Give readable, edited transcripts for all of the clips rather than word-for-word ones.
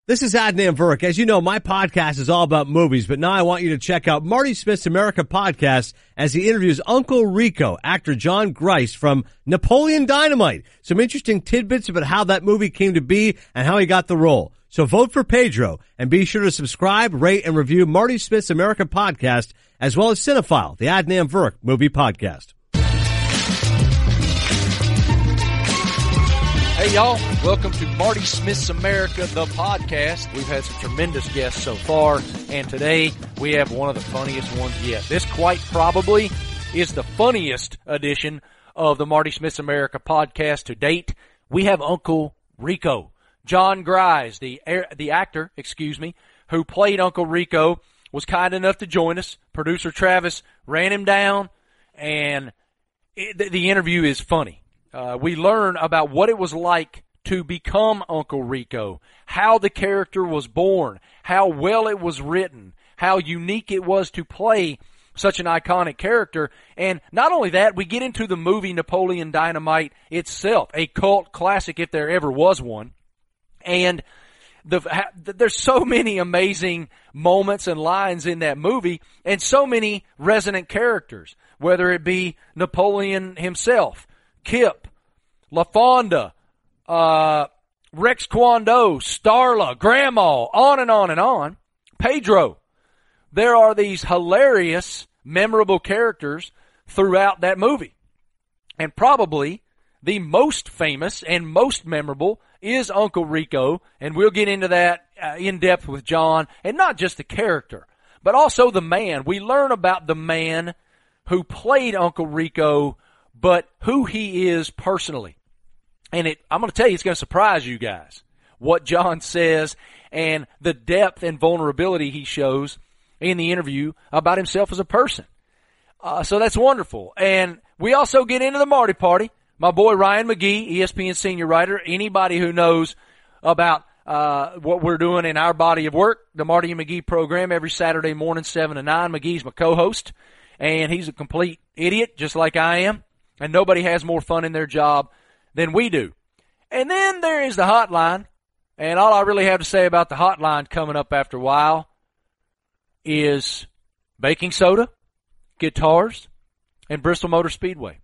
This is Adnan Virk. As you know, my podcast is all about movies, but now I want you to check out Marty Smith's America podcast as he interviews Uncle Rico, actor John Grice from Napoleon Dynamite. Some interesting tidbits about how that movie came to be and how he got the role. So vote for Pedro and be sure to subscribe, rate, and review Marty Smith's America podcast as well as Cinephile, the Adnan Virk movie podcast. Hey, y'all. Welcome to Marty Smith's America, the podcast. We've had some tremendous guests so far, and today we have one of the funniest ones yet. This quite probably is the funniest edition of the Marty Smith's America podcast to date. We have Uncle Rico. John Grice, the actor, who played Uncle Rico, was kind enough to join us. Producer Travis ran him down, and the interview is funny. We learn about what it was like to become Uncle Rico, how the character was born, how well it was written, how unique it was to play such an iconic character. And not only that, we get into the movie Napoleon Dynamite itself, a cult classic if there ever was one. And there's so many amazing moments and lines in that movie and so many resonant characters, whether it be Napoleon himself, Kip, LaFonda, Rex Kwon Do, Starla, Grandma, on and on and on. Pedro. There are these hilarious, memorable characters throughout that movie. And probably the most famous and most memorable is Uncle Rico, and we'll get into that in depth with John, and not just the character, but also the man. We learn about the man who played Uncle Rico, but who he is personally. And I'm going to tell you, it's going to surprise you guys what John says and the depth and vulnerability he shows in the interview about himself as a person. So that's wonderful. And we also get into the Marty Party. My boy Ryan McGee, ESPN senior writer. Anybody who knows about what we're doing in our body of work, the Marty and McGee program, every Saturday morning, 7 to 9. McGee's my co-host, and he's a complete idiot, just like I am. And nobody has more fun in their job than we do. And then there is the hotline. And all I really have to say about the hotline coming up after a while is baking soda, guitars, and Bristol Motor Speedway.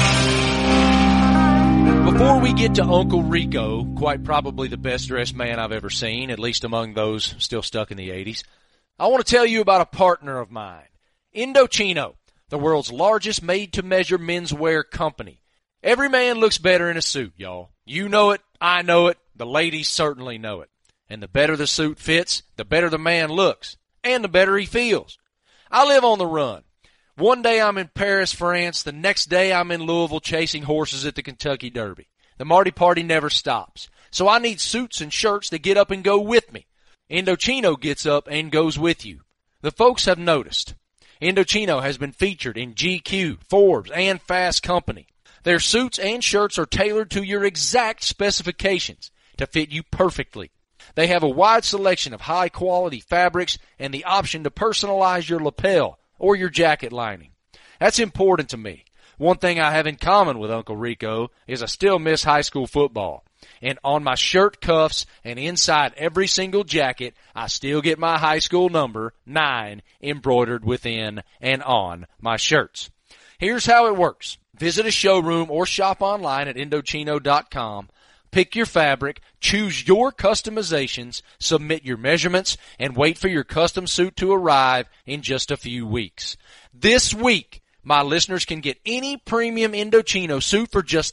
Before we get to Uncle Rico, quite probably the best dressed man I've ever seen, at least among those still stuck in the 80s, I want to tell you about a partner of mine, Indochino, the world's largest made-to-measure menswear company. Every man looks better in a suit, y'all. You know it, I know it, the ladies certainly know it. And the better the suit fits, the better the man looks, and the better he feels. I live on the run. One day I'm in Paris, France. The next day I'm in Louisville chasing horses at the Kentucky Derby. The Marty Party never stops. So I need suits and shirts that get up and go with me. Indochino gets up and goes with you. The folks have noticed. Indochino has been featured in GQ, Forbes, and Fast Company. Their suits and shirts are tailored to your exact specifications to fit you perfectly. They have a wide selection of high-quality fabrics and the option to personalize your lapel or your jacket lining. That's important to me. One thing I have in common with Uncle Rico is I still miss high school football. And on my shirt cuffs and inside every single jacket, I still get my high school number, 9, embroidered within and on my shirts. Here's how it works. Visit a showroom or shop online at Indochino.com. Pick your fabric, choose your customizations, submit your measurements, and wait for your custom suit to arrive in just a few weeks. This week, my listeners can get any premium Indochino suit for just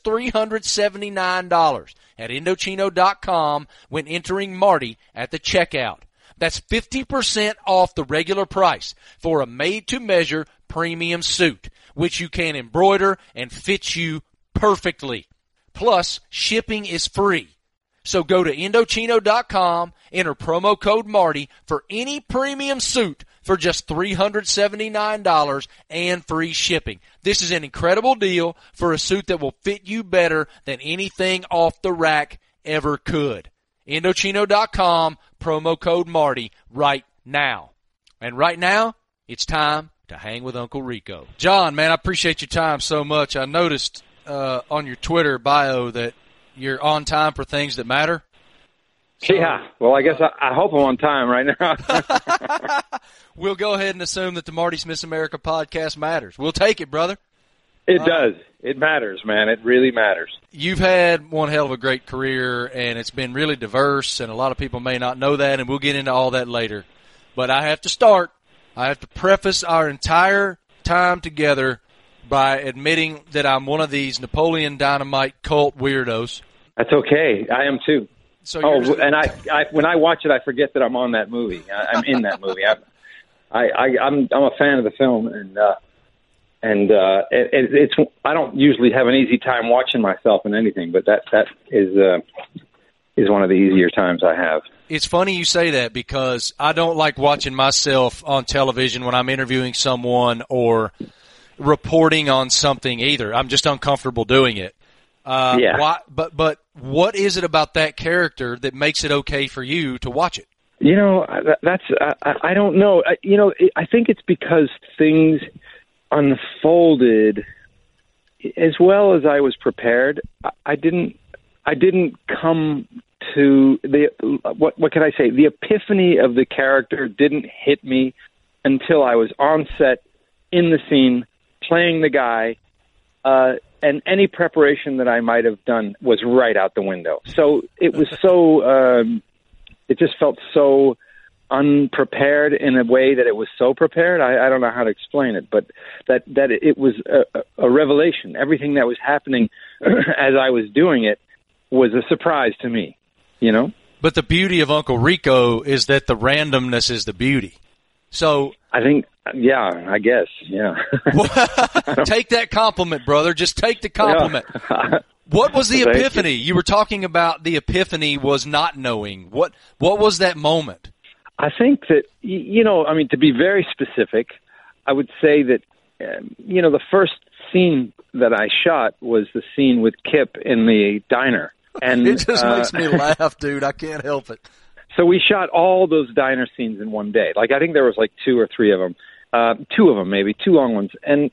$379 at Indochino.com when entering Marty at the checkout. That's 50% off the regular price for a made-to-measure premium suit, which you can embroider and fit you perfectly. Plus, shipping is free. So go to Indochino.com, enter promo code Marty for any premium suit for just $379 and free shipping. This is an incredible deal for a suit that will fit you better than anything off the rack ever could. Indochino.com, promo code Marty right now. And right now, it's time to hang with Uncle Rico. John, man, I appreciate your time so much. I noticed on your Twitter bio that you're on time for things that matter. Yeah. Well, I guess I hope I'm on time right now. We'll go ahead and assume that the Marty Smith's America podcast matters. We'll take it, brother. It does. It matters, man. It really matters. You've had one hell of a great career, and it's been really diverse, and a lot of people may not know that, and we'll get into all that later. But I have to preface our entire time together by admitting that I'm one of these Napoleon Dynamite cult weirdos. That's okay. I am too. So and I when I watch it, I forget that I'm on that movie. I'm in that movie. I'm a fan of the film, and it's I don't usually have an easy time watching myself in anything, but that is one of the easier times I have. It's funny you say that because I don't like watching myself on television when I'm interviewing someone or reporting on something either. I'm just uncomfortable doing it. Yeah. Why, but what is it about that character that makes it okay for you to watch it? You know, I don't know. I think it's because things unfolded as well as I was prepared. I didn't come to what can I say? The epiphany of the character didn't hit me until I was on set in the scene playing the guy, and any preparation that I might have done was right out the window. So it was it just felt so unprepared in a way that it was so prepared. I don't know how to explain it, but that it was a revelation. Everything that was happening as I was doing it was a surprise to me, you know? But the beauty of Uncle Rico is that the randomness is the beauty. So I think, yeah, I guess, yeah. Take that compliment, brother. Just take the compliment. Yeah. What was the epiphany? You were talking about the epiphany was not knowing. What was that moment? I think that, to be very specific, I would say that, the first scene that I shot was the scene with Kip in the diner. And it just makes me laugh, dude. I can't help it. So we shot all those diner scenes in one day. Like, I think there was like 2 or 3 of them. 2 of them, maybe, 2 long ones. And,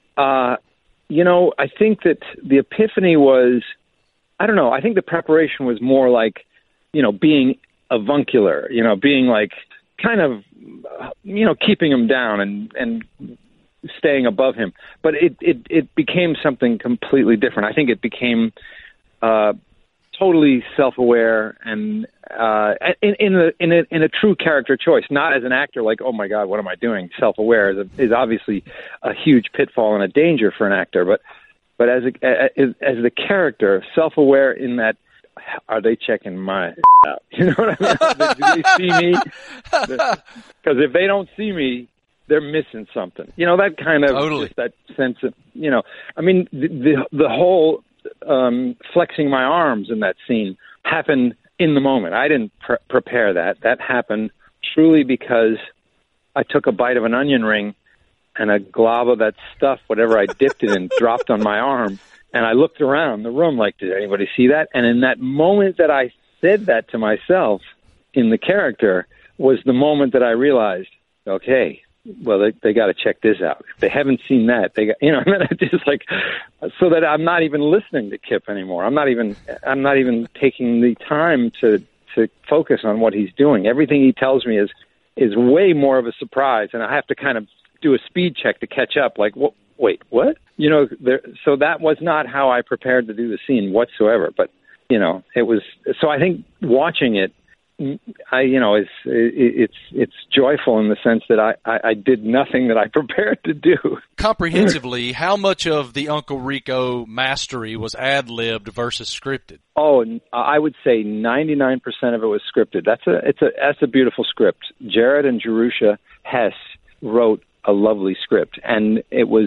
I think that the epiphany was, I don't know, I think the preparation was more like, being avuncular, being like kind of, keeping him down and staying above him. But it became something completely different. I think it became totally self-aware and in a true character choice, not as an actor like, oh my God, what am I doing? Self-aware is obviously a huge pitfall and a danger for an actor, but as the character, self-aware in that, are they checking my out? You know what I mean? Do they see me? Because if they don't see me, they're missing something. That kind of totally. Just that sense of, the whole flexing my arms in that scene happened in the moment. I didn't prepare that. That happened truly because I took a bite of an onion ring and a glob of that stuff, whatever I dipped it in, dropped on my arm. And I looked around the room like, did anybody see that? And in that moment that I said that to myself in the character was the moment that I realized, okay, well, they got to check this out. If they haven't seen that, they got, and then I just like, so that I'm not even listening to Kip anymore. I'm not even taking the time to focus on what he's doing. Everything he tells me is way more of a surprise, and I have to kind of do a speed check to catch up. Like, wait, what? So that was not how I prepared to do the scene whatsoever. But it was. So I think watching it, it's joyful in the sense that I did nothing that I prepared to do. Comprehensively, how much of the Uncle Rico mastery was ad-libbed versus scripted? Oh, I would say 99% of it was scripted. That's a beautiful script. Jared and Jerusha Hess wrote a lovely script, and it was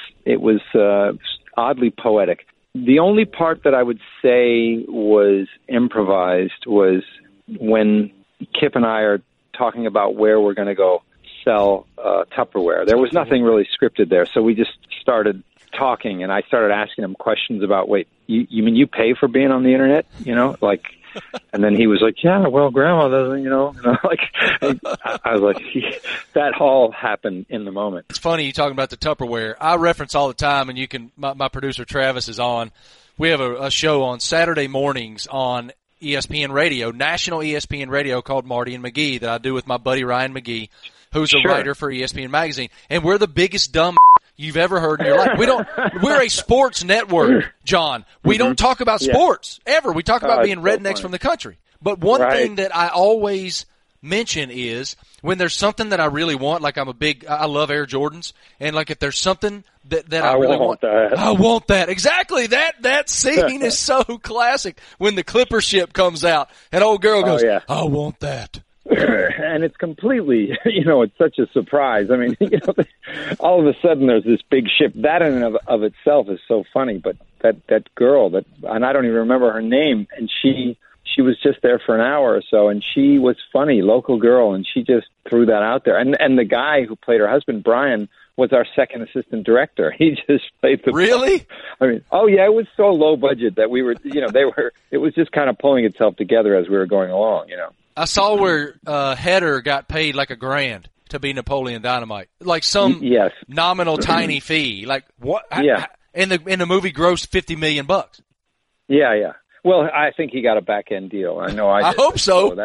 oddly poetic. The only part that I would say was improvised was when Kip and I are talking about where we're going to go sell Tupperware. There was nothing really scripted there, so we just started talking, and I started asking him questions about, wait, you mean you pay for being on the internet? And then he was like, yeah, well, Grandma doesn't, like, I was like, that all happened in the moment. It's funny you talking about the Tupperware. I reference all the time, and my producer Travis is on. We have a show on Saturday mornings on ESPN Radio, national ESPN Radio, called Marty and McGee, that I do with my buddy Ryan McGee, who's a writer for ESPN Magazine. And we're the biggest dumb you've ever heard in your life. We're a sports network, John. We don't talk about sports ever. We talk about being rednecks from the country. But one thing that I always mention is when there's something that I really want, like I love Air Jordans, and like if there's something that I really want, I want that. Exactly. That scene is so classic when the Clipper ship comes out and old girl goes, I want that. And it's completely, it's such a surprise. I mean, all of a sudden there's this big ship. That in and of itself is so funny, but that girl and I don't even remember her name, and she was just there for an hour or so, and she was funny, local girl, and she just threw that out there. And the guy who played her husband, Brian, was our second assistant director. He just played the Really? I mean, it was so low budget that we were, it was just kind of pulling itself together as we were going along, I saw where Heder got paid like $1,000 to be Napoleon Dynamite, like some nominal tiny fee. Like what? Yeah. And the movie grossed $50 million. Yeah. Well, I think he got a back end deal. I know. I hope so.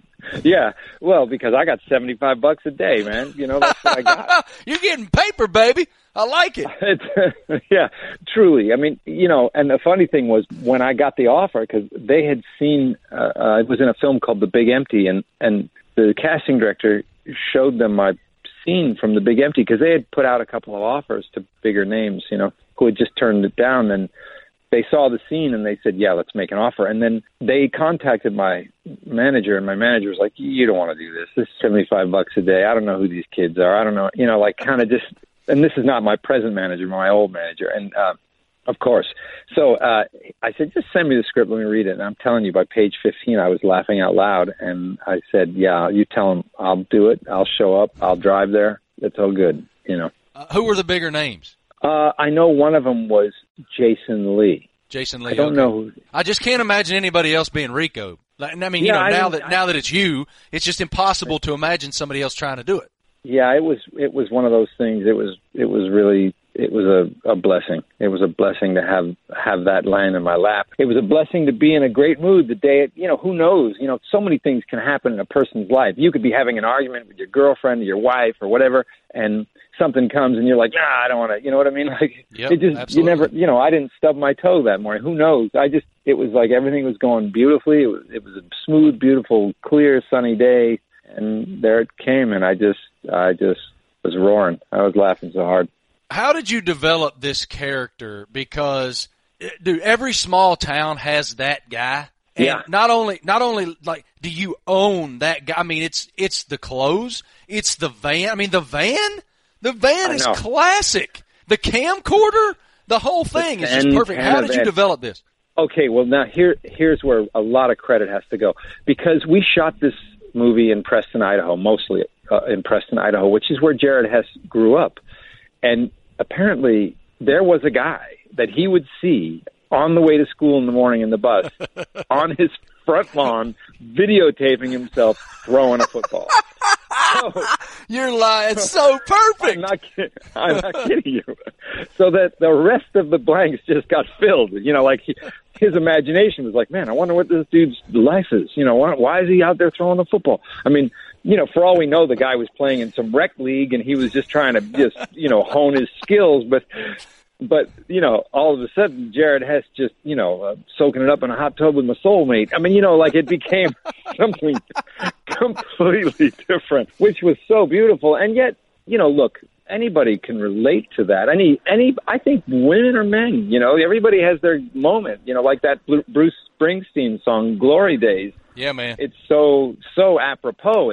Well, because I got $75 a day, man. That's what I got. You're getting paper, baby. I like it. Yeah, truly. I mean, and the funny thing was when I got the offer, because they had seen, it was in a film called The Big Empty, and the casting director showed them my scene from The Big Empty, because they had put out a couple of offers to bigger names, who had just turned it down. And they saw the scene and they said, yeah, let's make an offer. And then they contacted my manager, and my manager was like, you don't want to do this. This is $75 a day. I don't know who these kids are. I don't know, kind of just, and this is not my present manager, my old manager. And, of course. So, I said, just send me the script. Let me read it. And I'm telling you, by page 15, I was laughing out loud. And I said, yeah, you tell them I'll do it. I'll show up. I'll drive there. It's all good. Who were the bigger names? I know one of them was Jason Lee. Jason Lee. I don't know. I just can't imagine anybody else being Rico. I mean, now that it's you, it's just impossible to imagine somebody else trying to do it. Yeah, it was one of those things. It was a blessing. It was a blessing to have that land in my lap. It was a blessing to be in a great mood the day. Who knows? So many things can happen in a person's life. You could be having an argument with your girlfriend or your wife or whatever, and something comes and you're like, I don't want to. You know what I mean? Like, yep, it just absolutely. you never. I didn't stub my toe that morning. Who knows? It was like everything was going beautifully. It was a smooth, beautiful, clear, sunny day, and there it came, and I just was roaring. I was laughing so hard. How did you develop this character? Because, dude, every small town has that guy. And not only like, do you own that guy? I mean, it's the clothes, it's the van. I mean, the van is classic. The camcorder, the whole thing is just perfect. How did you develop this? Okay, well now here's where a lot of credit has to go, because we shot this movie in Preston, Idaho, mostly in Preston, Idaho, which is where Jared Hess grew up. And apparently there was a guy that he would see on the way to school in the morning in the bus on his front lawn videotaping himself throwing a football. So, you're lying. It's so perfect. I'm not kidding you. So that the rest of the blanks just got filled. His imagination was like, man, I wonder what this dude's life is. Why is he out there throwing the football? I mean, for all we know, the guy was playing in some rec league and he was just trying to hone his skills. But all of a sudden, Jared Hess just, soaking it up in a hot tub with my soulmate. I mean, it became something completely different, which was so beautiful. And yet, look, anybody can relate to that. I think women or men, everybody has their moment, like that Bruce Springsteen song, Glory Days. Yeah, man. It's so apropos.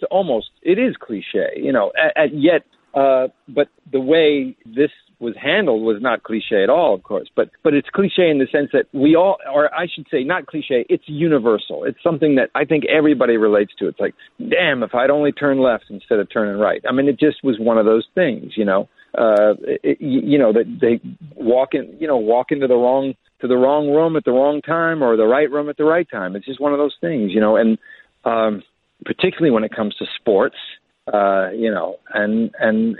It is cliche, yet, but the way this was handled was not cliche at all, of course, but it's cliche in the sense that we all, or I should say not cliche, it's universal. It's something that I think everybody relates to. It's like, damn, if I'd only turned left instead of turning right. I mean, it just was one of those things, that they walk into the wrong room at the wrong time, or the right room at the right time. It's just one of those things, and particularly when it comes to sports, I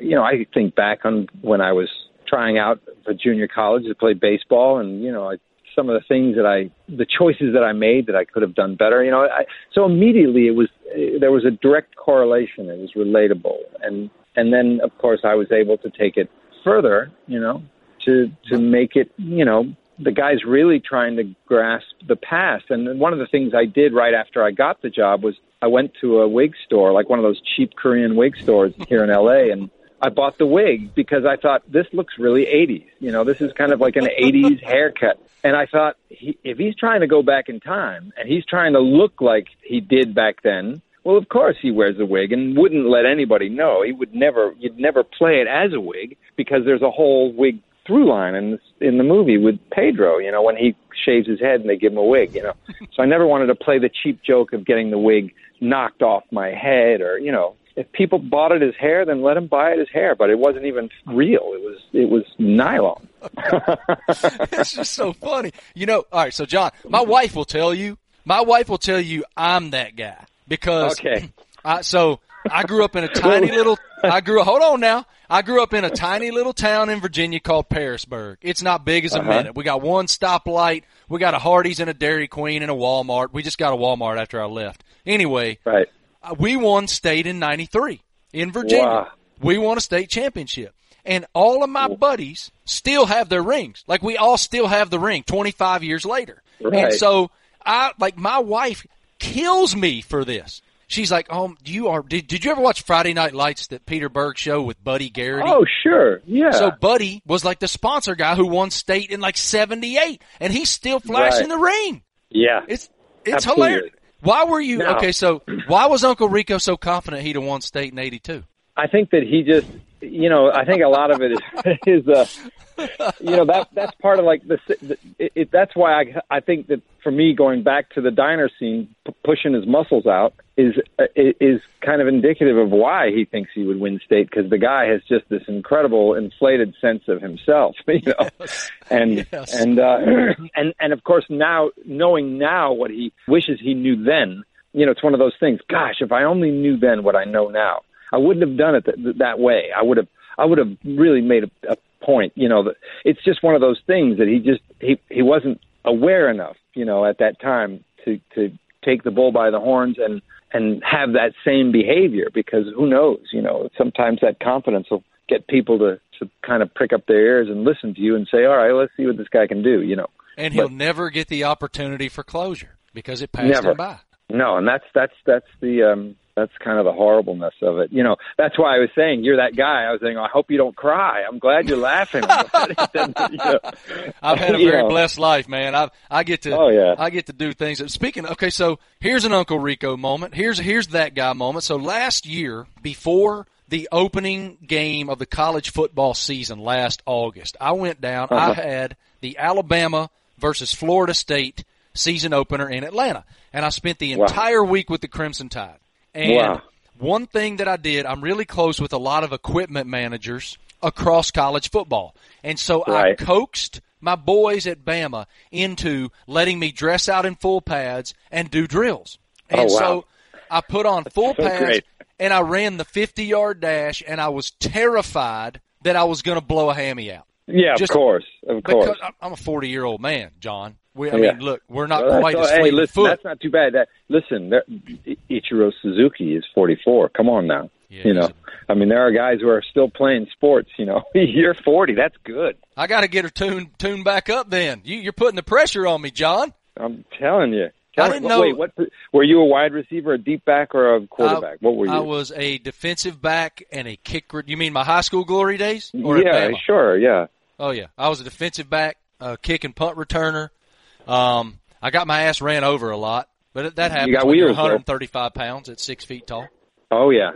think back on when I was trying out for junior college to play baseball, and I some of the things the choices that I made that I could have done better. So immediately there was a direct correlation. It was relatable, and then of course I was able to take it further, to make it, the guy's really trying to grasp the past. And one of the things I did right after I got the job was I went to a wig store, like one of those cheap Korean wig stores here in L.A., and I bought the wig because I thought, this looks really 80s. This is kind of like an 80s haircut. And I thought, if he's trying to go back in time and he's trying to look like he did back then, well, of course he wears a wig and wouldn't let anybody know. You'd never play it as a wig because there's a whole wig through line in the movie with Pedro, when he shaves his head and they give him a wig, So I never wanted to play the cheap joke of getting the wig knocked off my head or, if people bought it as hair, then let them buy it as hair. But it wasn't even real. It was nylon. It's just so funny. All right, so John, my wife will tell you I'm that guy because okay. I grew up in a tiny little I grew up in a tiny little town in Virginia called Parisburg. It's not big as a minute. We got one stoplight. We got a Hardee's and a Dairy Queen and a Walmart. We just got a Walmart after I left. Anyway, right. We won state in 93 in Virginia. Wow. We won a state championship. And all of my buddies still have their rings. Like, we all still have the ring 25 years later. Right. And so, my wife kills me for this. She's like, did you ever watch Friday Night Lights, that Peter Berg show with Buddy Garrity? Oh, sure, yeah. So Buddy was like the sponsor guy who won state in like 78, and he's still flashing the ring. Yeah. It's Absolutely. hilarious. Why were you, so why was Uncle Rico so confident he'd have won state in 82? I think that he just, I think a lot of it is that's part of like that's why I think that for me, going back to the diner scene, pushing his muscles out is kind of indicative of why he thinks he would win state, because the guy has just this incredible inflated sense of himself, Yes. and of course now knowing now what he wishes he knew then, it's one of those things. Gosh, if I only knew then what I know now, I wouldn't have done it that way. I would have really made a point. It's just one of those things that he wasn't aware enough, at that time to take the bull by the horns and have that same behavior, because who knows, sometimes that confidence will get people to kind of prick up their ears and listen to you and say, all right, let's see what this guy can do, And he'll never get the opportunity for closure because it passed him by. No, and that's the that's kind of the horribleness of it. That's why I was saying, you're that guy. I was saying, I hope you don't cry. I'm glad you're laughing. I've had a very blessed life, man. I get to do things. Speaking of, okay, so here's an Uncle Rico moment. Here's that guy moment. So last year, before the opening game of the college football season last August, I went down. I had the Alabama versus Florida State season opener in Atlanta, and I spent the entire week with the Crimson Tide. And one thing that I did, I'm really close with a lot of equipment managers across college football. And so I coaxed my boys at Bama into letting me dress out in full pads and do drills. And so I put on full pads and I ran the 50-yard dash, and I was terrified that I was going to blow a hammy out. Yeah, of course. Because I'm a 40-year-old man, John. I mean, look, we're not quite as fleet of foot. That's not too bad. Ichiro Suzuki is 44. Come on now. Yeah, I mean, there are guys who are still playing sports. You're 40. That's good. I got to get her tuned back up. Then you're putting the pressure on me, John. I'm telling you. I didn't know. Wait, were you a wide receiver, a deep back, or a quarterback? What were you? I was a defensive back and a kicker. You mean my high school glory days? Or yeah, sure, yeah. Oh yeah, I was a defensive back, kick and punt returner. I got my ass ran over a lot, but that happens when you're 135 pounds at 6 feet tall. Oh, yeah.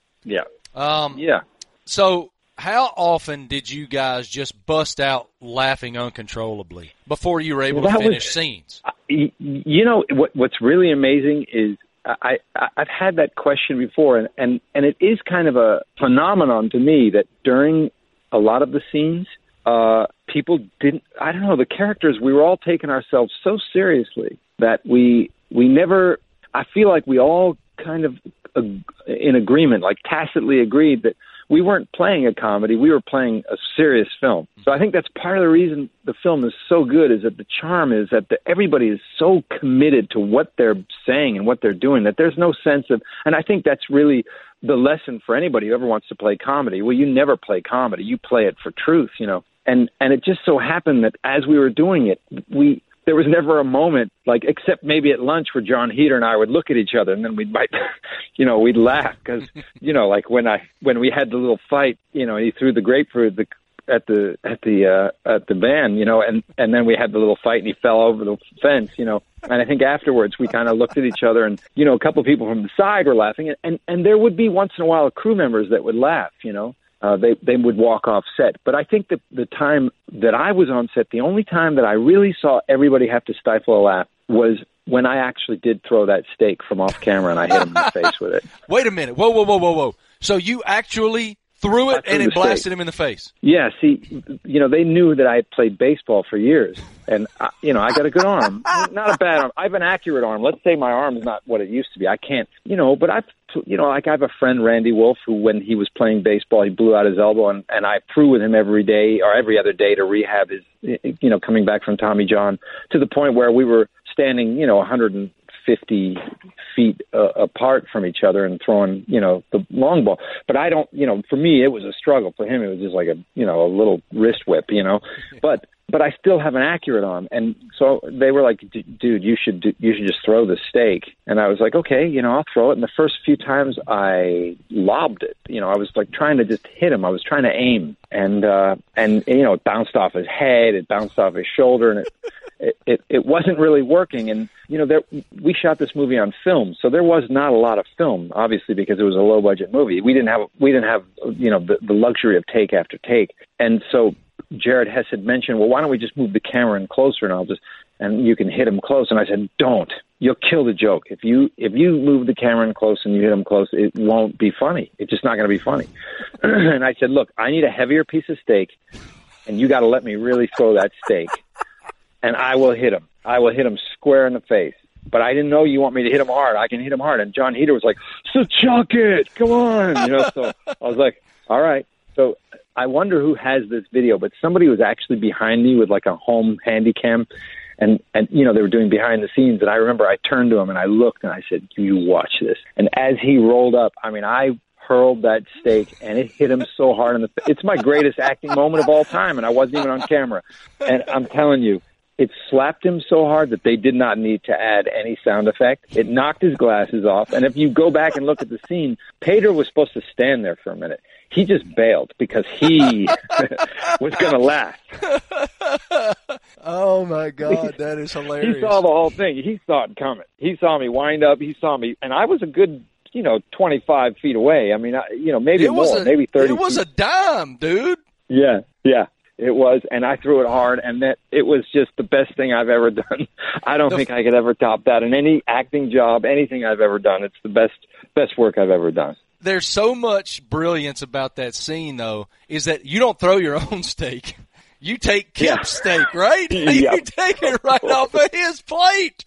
Yeah. So how often did you guys just bust out laughing uncontrollably before you were able to finish scenes? What's really amazing is I've had that question before, and it is kind of a phenomenon to me that during a lot of the scenes, people didn't, I don't know, the characters, we were all taking ourselves so seriously that we never, I feel like we all kind of in agreement, like tacitly agreed that we weren't playing a comedy. We were playing a serious film. So I think that's part of the reason the film is so good, is that the charm is that everybody is so committed to what they're saying and what they're doing that there's no sense of, and I think that's really the lesson for anybody who ever wants to play comedy. Well, you never play comedy. You play it for truth, you know. And it just so happened that as we were doing it, there was never a moment, like, except maybe at lunch, where John Heder and I would look at each other and then we'd laugh because, you know, like when we had the little fight, you know, he threw the grapefruit at the van, you know, and then we had the little fight and he fell over the fence, you know. And I think afterwards we kind of looked at each other and, you know, a couple of people from the side were laughing, and there would be once in a while crew members that would laugh, you know. They would walk off set. But I think that the time that I was on set, the only time that I really saw everybody have to stifle a laugh was when I actually did throw that steak from off camera and I hit him in the face with it. Wait a minute. Whoa. So you actually threw it and it blasted him in the face? Yeah, see, you know, they knew that I had played baseball for years. And, you know, I got a good arm. Not a bad arm. I have an accurate arm. Let's say my arm is not what it used to be. I can't, you know, but I have a friend, Randy Wolf, who when he was playing baseball, he blew out his elbow, and I threw with him every day or every other day to rehab his, you know, coming back from Tommy John, to the point where we were standing, you know, 150 feet apart from each other and throwing, you know, the long ball. But I don't, you know, for me, it was a struggle. For him, it was just like a little wrist whip, you know, but I still have an accurate arm. And so they were like, dude, you should just throw the steak. And I was like, okay, you know, I'll throw it. And the first few times I lobbed it, you know, I was like trying to just hit him. I was trying to aim, and you know, it bounced off his head, it bounced off his shoulder, and it wasn't really working. And, you know, we shot this movie on film, so there was not a lot of film, obviously, because it was a low budget movie. We didn't have, you know, the luxury of take after take. And so Jared Hess had mentioned, well, why don't we just move the camera in closer and you can hit him close. And I said, don't. You'll kill the joke. If you move the camera in close and you hit him close, it won't be funny. It's just not going to be funny. And I said, look, I need a heavier piece of steak, and you got to let me really throw that steak, and I will hit him. I will hit him square in the face. But I didn't know you want me to hit him hard. I can hit him hard. And John Heder was like, so chuck it. Come on. You know, so I was like, all right. So I wonder who has this video, but somebody was actually behind me with like a home handy cam, and you know, they were doing behind the scenes. And I remember I turned to him and I looked and I said, you watch this. And as he rolled up, I mean, I hurled that steak and it hit him so hard in the face. It's my greatest acting moment of all time, and I wasn't even on camera. And I'm telling you, it slapped him so hard that they did not need to add any sound effect. It knocked his glasses off. And if you go back and look at the scene, Peter was supposed to stand there for a minute. He just bailed because he was going to laugh. Oh, my God. That is hilarious. He saw the whole thing. He saw it coming. He saw me wind up. He saw me. And I was a good, 25 feet away. I mean, maybe more, maybe 30 It was a dime, dude. Yeah. It was, and I threw it hard, and that it was just the best thing I've ever done. I don't think I could ever top that in any acting job, anything I've ever done. It's the best work I've ever done. There's so much brilliance about that scene, though, is that you don't throw your own steak. You take Kip's steak, right? Yep. You take it right off of his plate.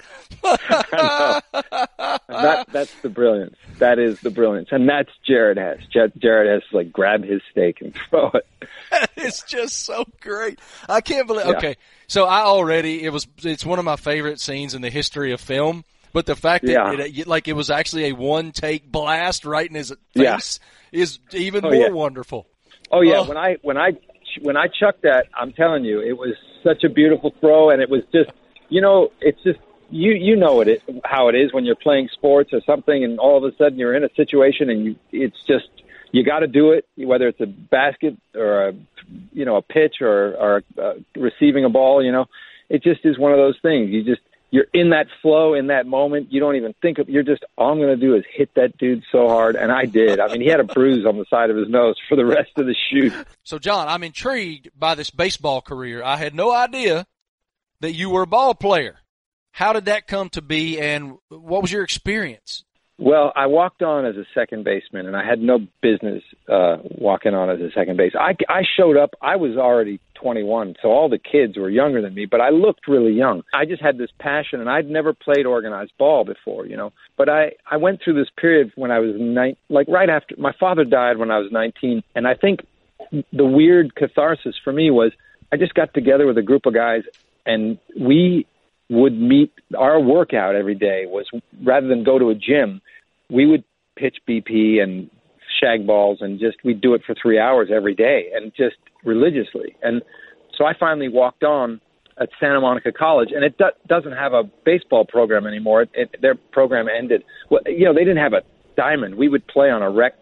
That's the brilliance. That is the brilliance. And that's Jared Hess. Jared Hess, like, grab his steak and throw it. It's just so great. I can't believe. Yeah. Okay, so it's one of my favorite scenes in the history of film. But the fact that it was actually a one take blast right in his face is even more wonderful. Oh yeah, when I chucked that, I'm telling you, it was such a beautiful throw, and it was just, it's just you know how it is when you're playing sports or something, and all of a sudden you're in a situation and it's just. You got to do it, whether it's a basket or a pitch or receiving a ball. It just is one of those things. You're in that flow, in that moment. You don't even think of. You're just all I'm going to do is hit that dude so hard, and I did. I mean, he had a bruise on the side of his nose for the rest of the shoot. So, John, I'm intrigued by this baseball career. I had no idea that you were a ball player. How did that come to be, and what was your experience? Well, I walked on as a second baseman, and I had no business walking on as a second base. I showed up. I was already 21, so all the kids were younger than me, but I looked really young. I just had this passion, and I'd never played organized ball before, you know. But I went through this period when I was right after my father died when I was 19, and I think the weird catharsis for me was I just got together with a group of guys, and we would meet. Our workout every day was, rather than go to a gym, we would pitch BP and shag balls, and we'd do it for 3 hours every day, and just religiously. And so I finally walked on at Santa Monica College, and it doesn't have a baseball program anymore. Their program ended. Well, you know, they didn't have a diamond. We would play on a rec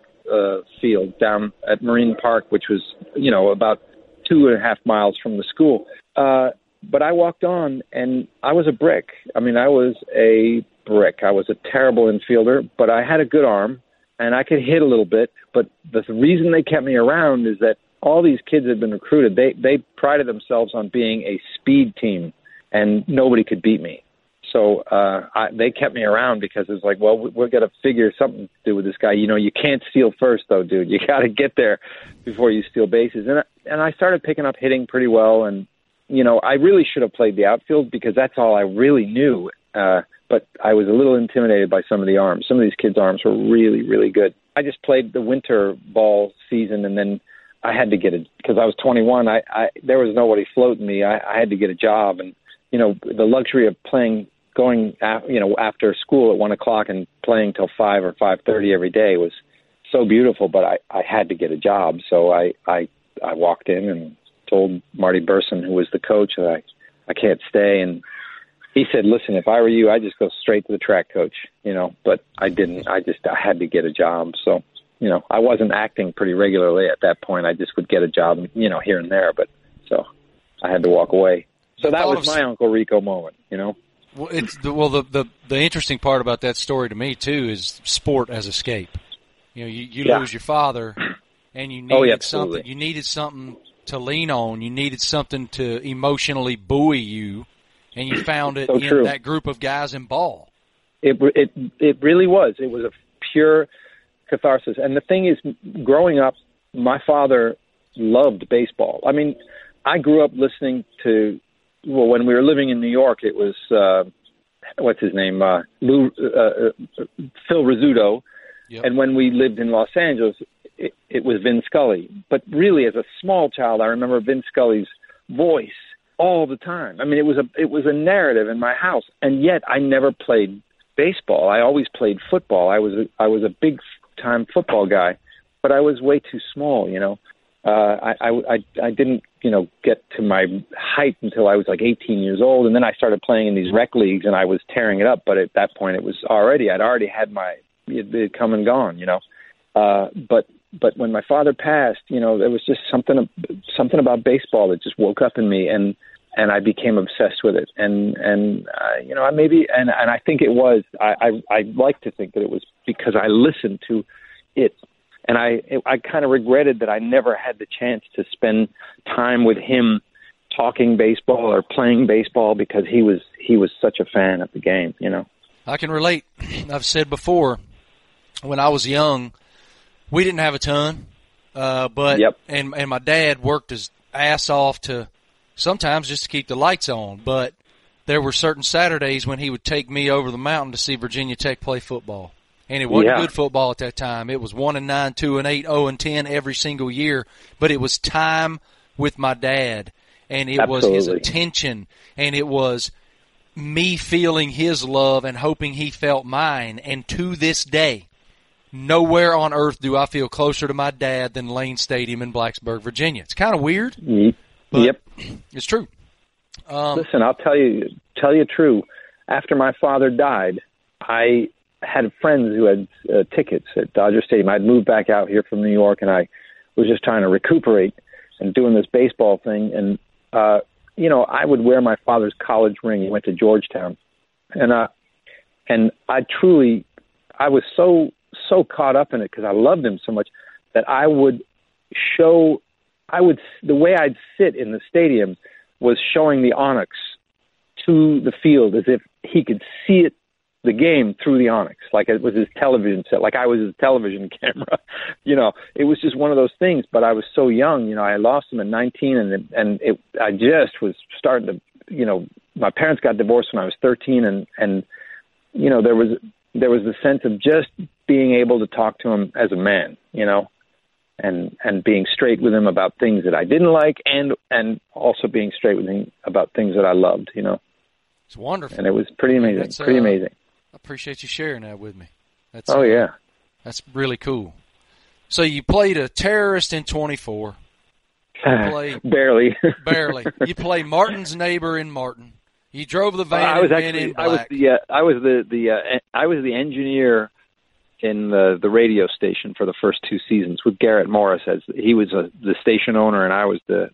field down at Marine Park, which was, you know, about 2.5 miles from the school. But I walked on, and I was a brick. I mean, I was a brick. I was a terrible infielder, but I had a good arm, and I could hit a little bit. But the reason they kept me around is that all these kids had been recruited. They prided themselves on being a speed team, and nobody could beat me. So they kept me around because it was like, well, we're going to figure something to do with this guy. You know, you can't steal first, though, dude. You got to get there before you steal bases. And I started picking up hitting pretty well, and you know, I really should have played the outfield because that's all I really knew. But I was a little intimidated by some of the arms. Some of these kids' arms were really, really good. I just played the winter ball season, and then I had to get it because I was 21. There was nobody floating me. I had to get a job, and you know, the luxury of going after school at 1 o'clock and playing till 5 or 5:30 every day was so beautiful. But I had to get a job, so I walked in and told Marty Burson, who was the coach, that I can't stay. And he said, listen, if I were you, I'd just go straight to the track coach, you know, but I didn't. I had to get a job. So, you know, I wasn't acting pretty regularly at that point. I just would get a job, you know, here and there. But so I had to walk away. So that was my Uncle Rico moment, you know. Well, the interesting part about that story to me, too, is sport as escape. You know, you lose your father, and you needed something. You needed something to lean on. You needed something to emotionally buoy you, and you found it in that group of guys in ball. It really was. It was a pure catharsis. And the thing is, growing up, my father loved baseball. I mean, I grew up listening to, well, when we were living in New York, it was, what's his name, Phil Rizzuto. Yep. And when we lived in Los Angeles, it was Vin Scully. But really, as a small child, I remember Vin Scully's voice all the time. I mean, it was a narrative in my house, and yet I never played baseball. I always played football. I was a big time football guy, but I was way too small. You know, I didn't get to my height until I was like 18 years old, and then I started playing in these rec leagues, and I was tearing it up. But at that point, I'd already had it had come and gone. You know, But when my father passed, you know, there was just something about baseball that just woke up in me, and I became obsessed with it. And you know, I think it was. I like to think that it was because I listened to it, and I kind of regretted that I never had the chance to spend time with him talking baseball or playing baseball because he was such a fan of the game. You know, I can relate. I've said before, when I was young, we didn't have a ton, but and my dad worked his ass off to sometimes just to keep the lights on. But there were certain Saturdays when he would take me over the mountain to see Virginia Tech play football, and it wasn't good football at that time. It was 1-9, 2-8, 0-10 every single year. But it was time with my dad, and it was his attention, and it was me feeling his love and hoping he felt mine. And to this day, nowhere on earth do I feel closer to my dad than Lane Stadium in Blacksburg, Virginia. It's kind of weird, but it's true. Listen, I'll tell you true. After my father died, I had friends who had tickets at Dodger Stadium. I'd moved back out here from New York, and I was just trying to recuperate and doing this baseball thing. And, you know, I would wear my father's college ring. He went to Georgetown. And I was so caught up in it because I loved him so much that the way I'd sit in the stadium was showing the onyx to the field as if he could see it the game through the Onyx, like it was his television set, like I was his television camera. It was just one of those things. But I was so young, I lost him at 19, I just was starting to, my parents got divorced when I was 13, and there was the sense of just being able to talk to him as a man, and being straight with him about things that I didn't like, and also being straight with him about things that I loved, It's wonderful. And it was pretty amazing. Amazing. I appreciate you sharing that with me. That's really cool. So you played a terrorist in 24. Barely. You play Martin's neighbor in Martin. You drove the van in Black. I was the engineer in the radio station for the first 2 seasons with Garrett Morris as he was the station owner, and I was the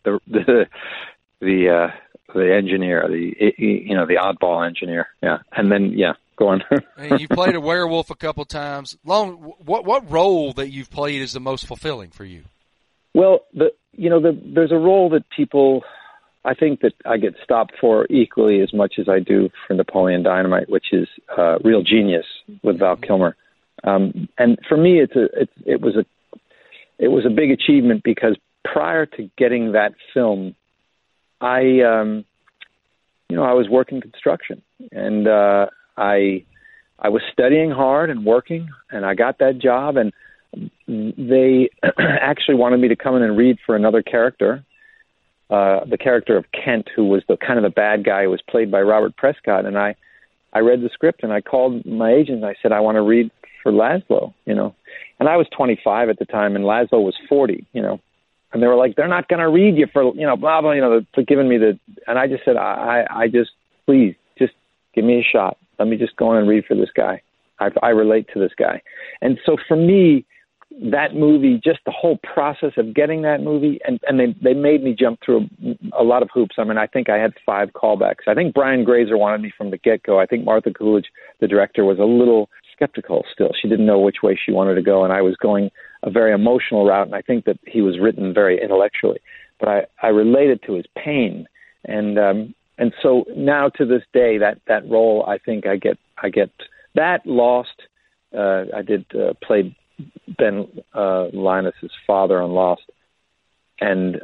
engineer, the oddball engineer. Yeah, and then go on. And you played a werewolf a couple times. What role that you've played is the most fulfilling for you? Well, there's a role that people, I think that I get stopped for equally as much as I do for Napoleon Dynamite, which is Real Genius with Val Kilmer. And for me, it was a big achievement because prior to getting that film, I was working construction, and I was studying hard and working, and I got that job, and they actually wanted me to come in and read for another character, the character of Kent, who was the kind of the bad guy who was played by Robert Prescott. And I read the script, and I called my agent, and I said, I want to read for Laszlo, And I was 25 at the time, and Laszlo was 40, And they were like, they're not going to read you for, blah, blah, they're giving me and I just said, I just, please, just give me a shot. Let me just go in and read for this guy. I relate to this guy. And so for me, that movie, just the whole process of getting that movie, and they made me jump through a lot of hoops. I mean, I think I had 5 callbacks. I think Brian Grazer wanted me from the get-go. I think Martha Coolidge, the director, was a little skeptical still. She didn't know which way she wanted to go, and I was going a very emotional route, and I think that he was written very intellectually. But I related to his pain, and so now to this day, that role, I think I get that. Lost. I did play Ben Linus's father on Lost, and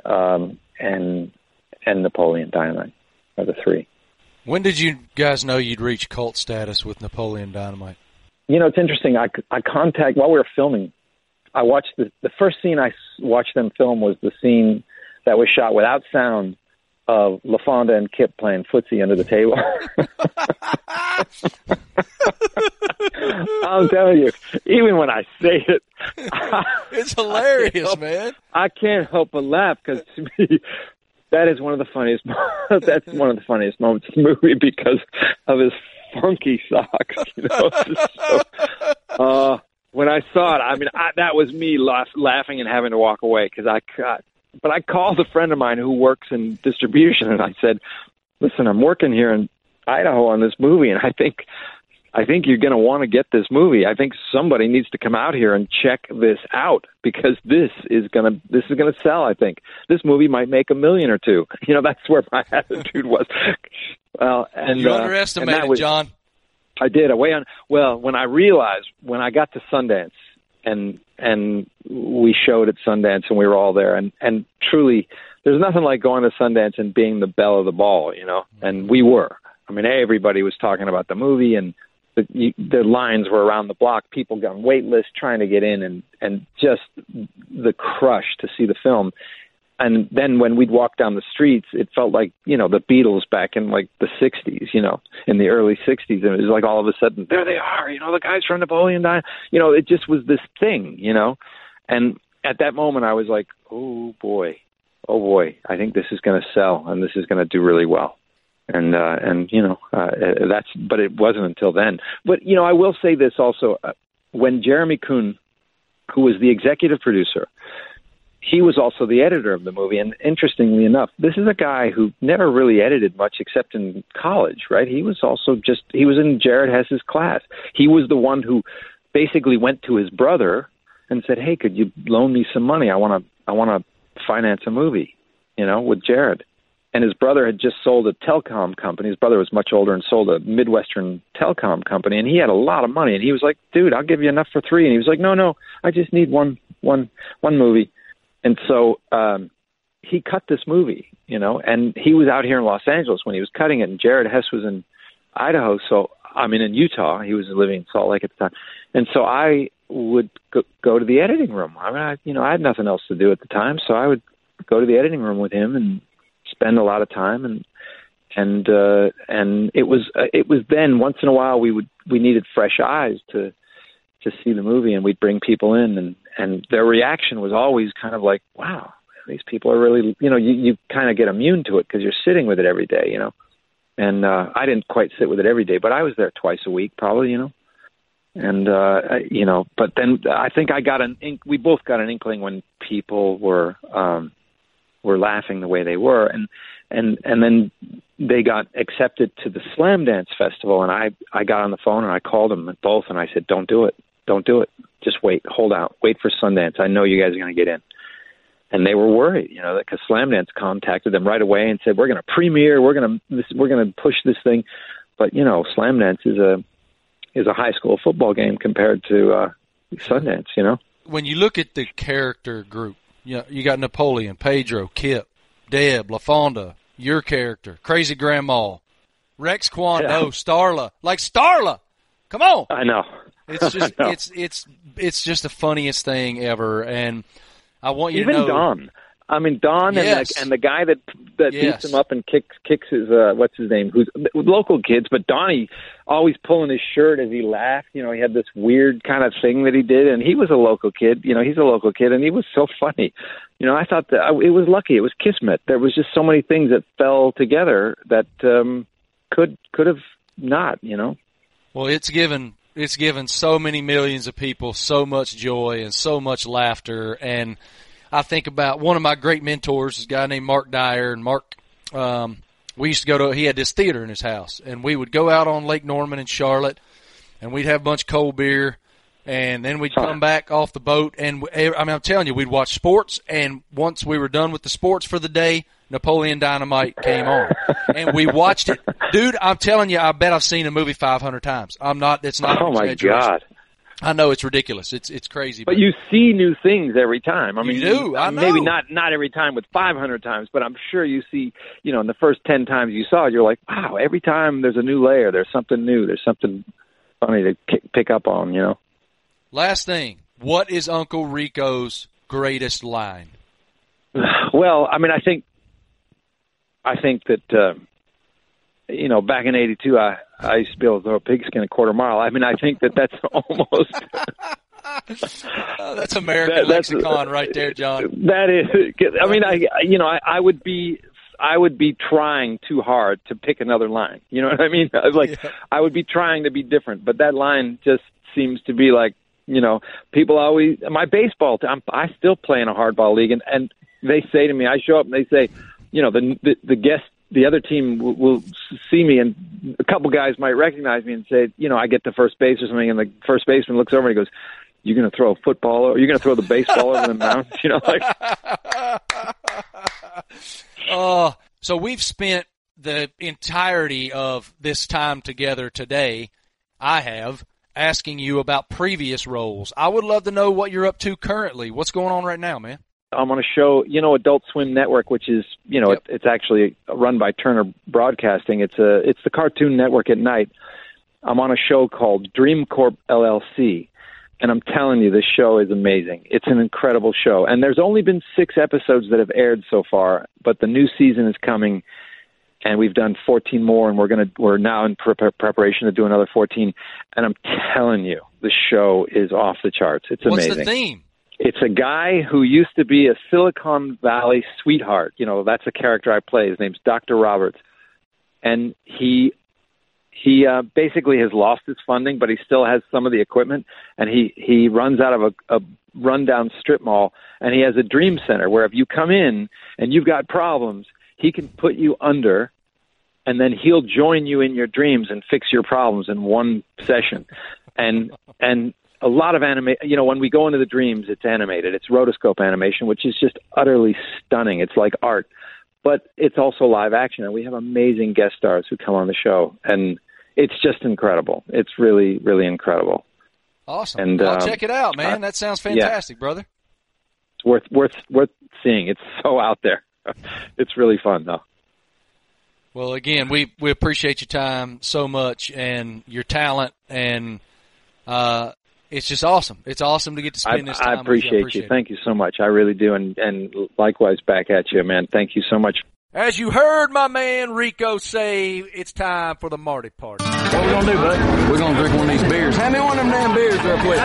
Napoleon Dynamite are the 3. When did you guys know you'd reach cult status with Napoleon Dynamite? It's interesting. I while we were filming, I watched the first scene I watched them film was the scene that was shot without sound of LaFonda and Kip playing footsie under the table. I'm telling you, even when I say it, it's hilarious, man. I can't help but laugh because to me, that is one of the funniest. That's one of the funniest moments in the movie because of his funky socks. When I saw it, I mean, that was me laughing and having to walk away because But I called a friend of mine who works in distribution, and I said, "Listen, I'm working here in Idaho on this movie, and I think you're going to want to get this movie. I think somebody needs to come out here and check this out because this is going to sell. I think this movie might make $1 million or $2 million." That's where my attitude was. Well, and you underestimated, John. I did. When I got to Sundance. And we showed at Sundance, and we were all there. And truly, there's nothing like going to Sundance and being the belle of the ball, And we were. I mean, everybody was talking about the movie, and the lines were around the block. People got on wait lists trying to get in, and just the crush to see the film. And then when we'd walk down the streets, it felt like, the Beatles back in like the 60s, in the early 60s. And it was like all of a sudden, there they are, the guys from Napoleon Dynamite. It just was this thing, And at that moment, I was like, oh boy, I think this is going to sell and this is going to do really well. But it wasn't until then. But, I will say this also, when Jeremy Kuhn, who was the executive producer, he was also the editor of the movie. And interestingly enough, this is a guy who never really edited much except in college, right? He was also he was in Jared Hess's class. He was the one who basically went to his brother and said, "Hey, could you loan me some money? I want to finance a movie, with Jared." and his brother had just sold a telecom company. His brother was much older and sold a Midwestern telecom company, and he had a lot of money. And he was like, "Dude, I'll give you enough for 3." And he was like, "No, I just need one movie." And so he cut this movie, and he was out here in Los Angeles when he was cutting it, and Jared Hess was in Idaho. So in Utah. He was living in Salt Lake at the time, and so I would go to the editing room. I had nothing else to do at the time, so I would go to the editing room with him and spend a lot of time, and it was then once in a while we needed fresh eyes to see the movie, and we'd bring people in, and their reaction was always kind of like, wow, these people are really, you kind of get immune to it because you're sitting with it every day, and I didn't quite sit with it every day, but I was there twice a week probably, and but then I think we both got an inkling when people were laughing the way they were, and then they got accepted to the Slam Dance Festival, and I got on the phone and I called them both and I said, don't do it, just wait, hold out, wait for Sundance, I know you guys are going to get in. And they were worried, because Slam Dance contacted them right away and said, we're going to premiere, we're going to push this thing, but Slam Dance is a high school football game compared to Sundance, When you look at the character group, you got Napoleon, Pedro, Kip, Deb, LaFonda, your character, Crazy Grandma, Rex Kwon, Starla. Like Starla! Come on! I know. It's just it's just the funniest thing ever, and I want you to know. Even Don. Don yes. and the guy that yes. beats him up and kicks his what's his name? Who's local kids, but Donnie always pulling his shirt as he laughed. He had this weird kind of thing that he did, and he was a local kid. He's a local kid, and he was so funny. I thought that it was lucky. It was kismet. There was just so many things that fell together that could have not. Well, it's given so many millions of people so much joy and so much laughter. And I think about one of my great mentors, this guy named Mark Dyer. And Mark, we used to he had this theater in his house, and we would go out on Lake Norman in Charlotte, and we'd have a bunch of cold beer, and then we'd come back off the boat. And I'm telling you, we'd watch sports, and once we were done with the sports for the day, Napoleon Dynamite came on, and we watched it. Dude, I'm telling you, I bet I've seen a movie 500 times. It's not. Oh my God. I know it's ridiculous. It's crazy. But you see new things every time. You do. I know. Maybe not every time with 500 times, but I'm sure you see, in the first 10 times you saw it, you're like, wow, every time there's a new layer, there's something new, there's something funny to pick up on, Last thing, what is Uncle Rico's greatest line? Well, I think that, back in 82, I used to be able to throw a pigskin a quarter mile. I think that's almost... that's American lexicon right there, John. That is... I would be trying too hard to pick another line. You know what I mean? I would be trying to be different, but that line just seems to be like, people always... My baseball... I still play in a hardball league, and they say to me, I show up and they say... the guest, the other team will see me, and a couple guys might recognize me and say, I get to first base or something, and the first baseman looks over and he goes, "You're going to throw a football, or you're going to throw the baseball over the mound?" So we've spent the entirety of this time together today, I have, asking you about previous roles. I would love to know what you're up to currently. What's going on right now, man? I'm on a show, Adult Swim Network, which is, Yep. It's actually run by Turner Broadcasting. It's the Cartoon Network at night. I'm on a show called Dream Corp LLC, and I'm telling you, this show is amazing. It's an incredible show, and there's only been 6 episodes that have aired so far, but the new season is coming, and we've done 14 more, and we're now in preparation to do another 14. And I'm telling you, the show is off the charts. It's amazing. What's the theme? It's a guy who used to be a Silicon Valley sweetheart. That's a character I play. His name's Dr. Roberts. And he basically has lost his funding, but he still has some of the equipment. And he runs out of a rundown strip mall, and he has a dream center where if you come in and you've got problems, he can put you under, and then he'll join you in your dreams and fix your problems in one session. And a lot of when we go into the dreams, it's animated. It's rotoscope animation, which is just utterly stunning. It's like art. but it's also live action, and we have amazing guest stars who come on the show, and it's just incredible. It's really, really incredible. Awesome. And I'll check it out, man. That sounds fantastic, brother. It's worth seeing. It's so out there. It's really fun, though. Well, again, we appreciate your time so much and your talent, and it's just awesome. It's awesome to get to spend this time I appreciate with you. you. Thank you so much. I really do, and likewise back at you, man. Thank you so much. As you heard my man Rico say, it's time for the Marty Party. What we gonna do, bud? We're gonna drink one of these beers. Hand me one of them damn beers real quick.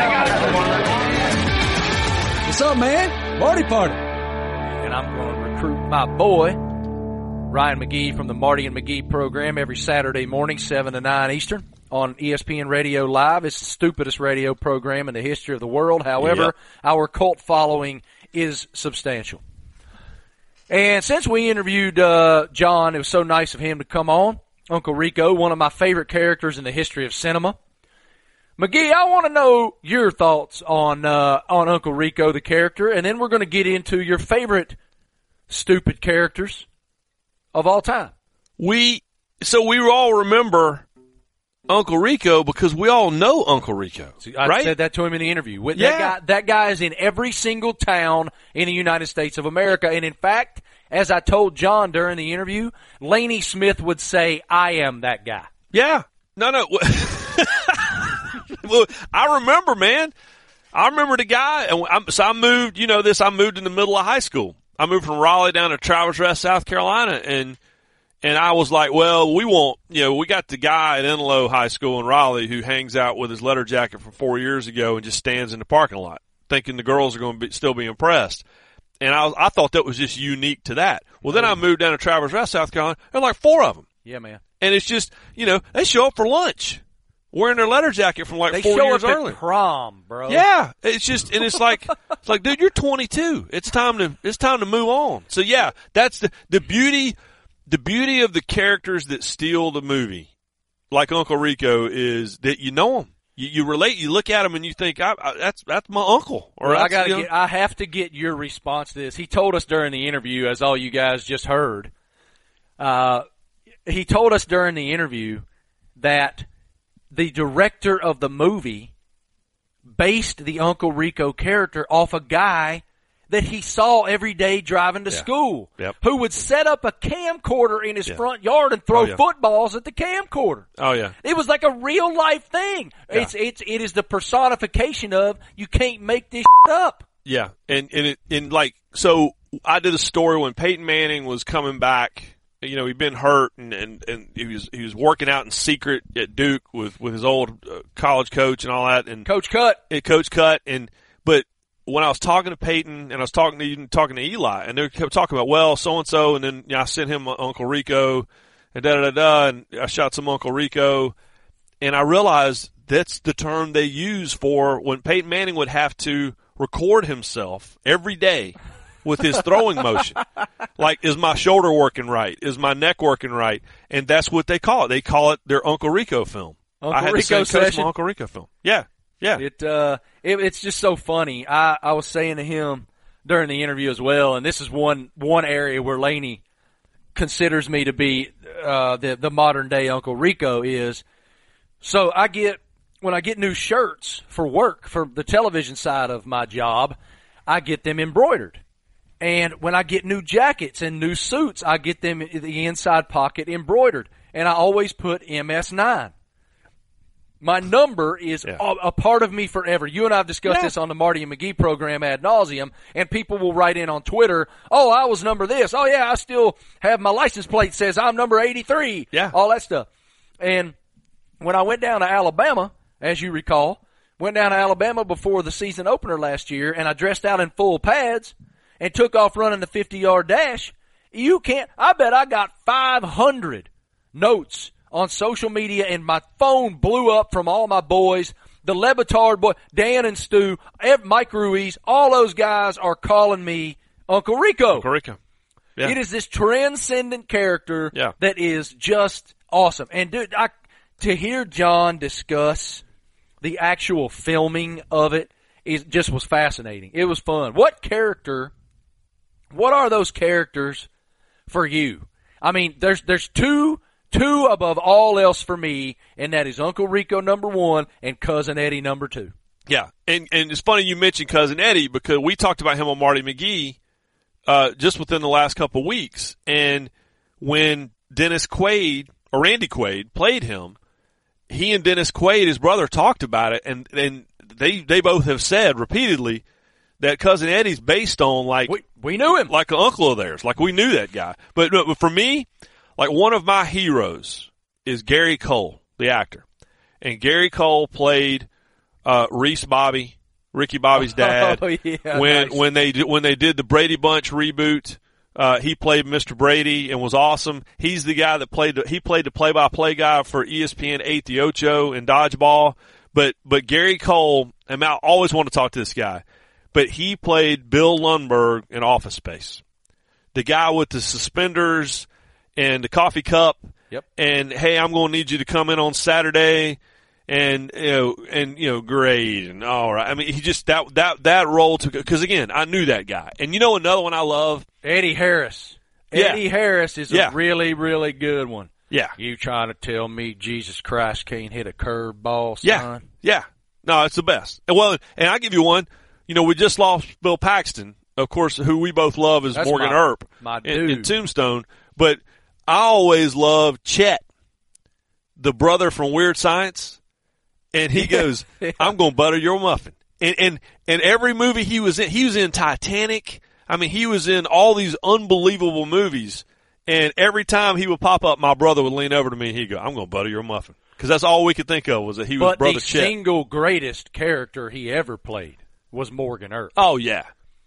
What's up, man? Marty Party. And I'm going to recruit my boy, Ryan McGee, from the Marty and McGee program every Saturday morning, 7 to 9 Eastern, on ESPN Radio Live. It's the stupidest radio program in the history of the world. However, our cult following is substantial. And since we interviewed John, it was so nice of him to come on, Uncle Rico, one of my favorite characters in the history of cinema. McGee, I want to know your thoughts on Uncle Rico, the character, and then we're going to get into your favorite stupid characters of all time. We all remember Uncle Rico because we all know Uncle Rico. I right? said that to him in the interview. That guy is in every single town in the United States of America. And in fact, as I told John during the interview, Laney Smith would say, I am that guy. Yeah. No. Well, I remember, man. I remember the guy. And I moved, I moved in the middle of high school. I moved from Raleigh down to Travelers Rest, South Carolina, and I was like, well, we got the guy at Enloe High School in Raleigh who hangs out with his letter jacket from 4 years ago and just stands in the parking lot thinking the girls are going to still be impressed. And I thought that was just unique to that. Well, then I moved down to Travelers Rest, South Carolina. There are like 4 of them. Yeah, man. And it's just, they show up for lunch wearing their letter jacket from like 4 years earlier. They show up at prom, bro. Yeah. It's just, and it's like, dude, you're 22. It's time to move on. So yeah, that's the beauty. The beauty of the characters that steal the movie, like Uncle Rico, is that you know them. You relate. You look at him and you think, "That's my uncle." Or well, I have to get your response to this. He told us during the interview, as all you guys just heard. He told us during the interview that the director of the movie based the Uncle Rico character off a guy that he saw every day driving to school, who would set up a camcorder in his front yard and throw footballs at the camcorder. Oh yeah, it was like a real life thing. Yeah. It is the personification of you can't make this up. Yeah, and so I did a story when Peyton Manning was coming back. He'd been hurt and he was working out in secret at Duke with his old college coach and all that, and Coach Cut, but. When I was talking to Peyton and I was talking to Eli, and they kept talking about, so-and-so, and then I sent him Uncle Rico, and and I shot some Uncle Rico, and I realized that's the term they use for when Peyton Manning would have to record himself every day with his throwing motion. Like, is my shoulder working right? Is my neck working right? And that's what they call it. They call it their Uncle Rico film. Uncle Rico session. Uncle Rico film. Yeah. Yeah. It's just so funny. I was saying to him during the interview as well, and this is one area where Laney considers me to be the modern day Uncle Rico is. So when I get new shirts for work for the television side of my job, I get them embroidered. And when I get new jackets and new suits, I get them the inside pocket embroidered. And I always put MS9. My number is a part of me forever. You and I have discussed this on the Marty and McGee program ad nauseum, and people will write in on Twitter, oh, I was number this. Oh, yeah, I still have my license plate says I'm number 83. Yeah. All that stuff. And when I went down to Alabama, as you recall, went down to Alabama before the season opener last year, and I dressed out in full pads and took off running the 50-yard dash, I bet I got 500 notes on social media, and my phone blew up from all my boys. The Le Batard boy, Dan and Stu, Mike Ruiz, all those guys are calling me Uncle Rico. Uncle Rico. Yeah. It is this transcendent character that is just awesome. And dude, to hear John discuss the actual filming of it just was fascinating. It was fun. What are those characters for you. I mean, there's two above all else for me, and that is Uncle Rico number 1 and Cousin Eddie number 2. Yeah, and it's funny you mentioned Cousin Eddie because we talked about him on Marty McGee just within the last couple of weeks. And when Dennis Quaid, or Randy Quaid, played him, he and Dennis Quaid, his brother, talked about it, and they both have said repeatedly that Cousin Eddie's based on, like, we knew him, like an uncle of theirs, like we knew that guy. But for me, like, one of my heroes is Gary Cole, the actor, and Gary Cole played Reese Bobby, Ricky Bobby's dad. Oh, yeah, when they did the Brady Bunch reboot, he played Mr. Brady and was awesome. He's the guy that played the play-by-play guy for ESPN 8 the Ocho and Dodgeball. But Gary Cole, and I always want to talk to this guy, but he played Bill Lundberg in Office Space, the guy with the suspenders and the coffee cup. Yep. And hey, I'm going to need you to come in on Saturday. And great and all right. I mean, he just that role took, because again, I knew that guy. And you know another one I love, Eddie Harris. Yeah. Eddie Harris is a really, really good one. Yeah. You trying to tell me Jesus Christ can't hit a curveball, son? Yeah. Yeah. No, it's the best. And I give you one. You know, we just lost Bill Paxton, of course, who we both love is Morgan Earp my dude. in Tombstone. But I always loved Chet, the brother from Weird Science. And he goes, I'm going to butter your muffin. And every movie he was in Titanic. I mean, he was in all these unbelievable movies. And every time he would pop up, my brother would lean over to me and he'd go, I'm going to butter your muffin. Because that's all we could think of was that he was Brother Chet. But the single greatest character he ever played was Morgan Earp. Oh, yeah.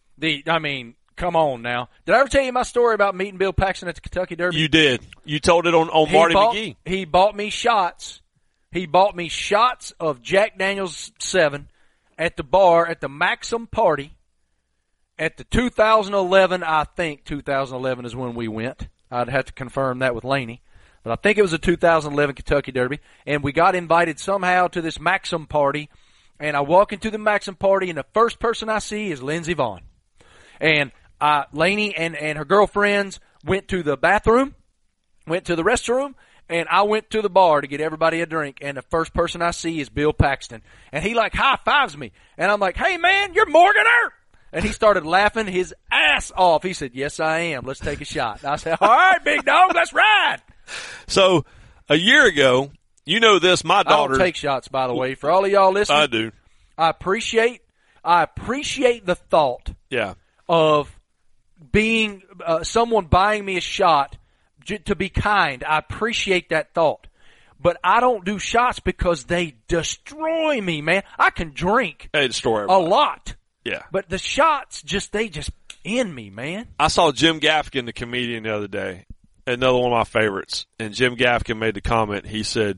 Come on now. Did I ever tell you my story about meeting Bill Paxton at the Kentucky Derby? You did. You told it on Marty McGee. He bought me shots. He bought me shots of Jack Daniel's 7 at the bar at the Maxim party at the 2011, I think 2011 is when we went. I'd have to confirm that with Laney. But I think it was a 2011 Kentucky Derby. And we got invited somehow to this Maxim party. And I walk into the Maxim party, and the first person I see is Lindsey Vonn. And Laney and her girlfriends went to the bathroom, went to the restroom, and I went to the bar to get everybody a drink, and the first person I see is Bill Paxton. And he, like, high-fives me. And I'm like, hey, man, you're Morgan Earp. And he started laughing his ass off. He said, yes, I am. Let's take a shot. And I said, all right, big dog, let's ride. So a year ago, you know this, my daughter. I don't take shots, by the way. For all of y'all listening. I do. I appreciate the thought of being someone buying me a shot to be kind. I appreciate that thought. But I don't do shots because they destroy me, man. I can drink a lot. Yeah. But the shots, they just end me, man. I saw Jim Gaffigan, the comedian, the other day, another one of my favorites. And Jim Gaffigan made the comment, he said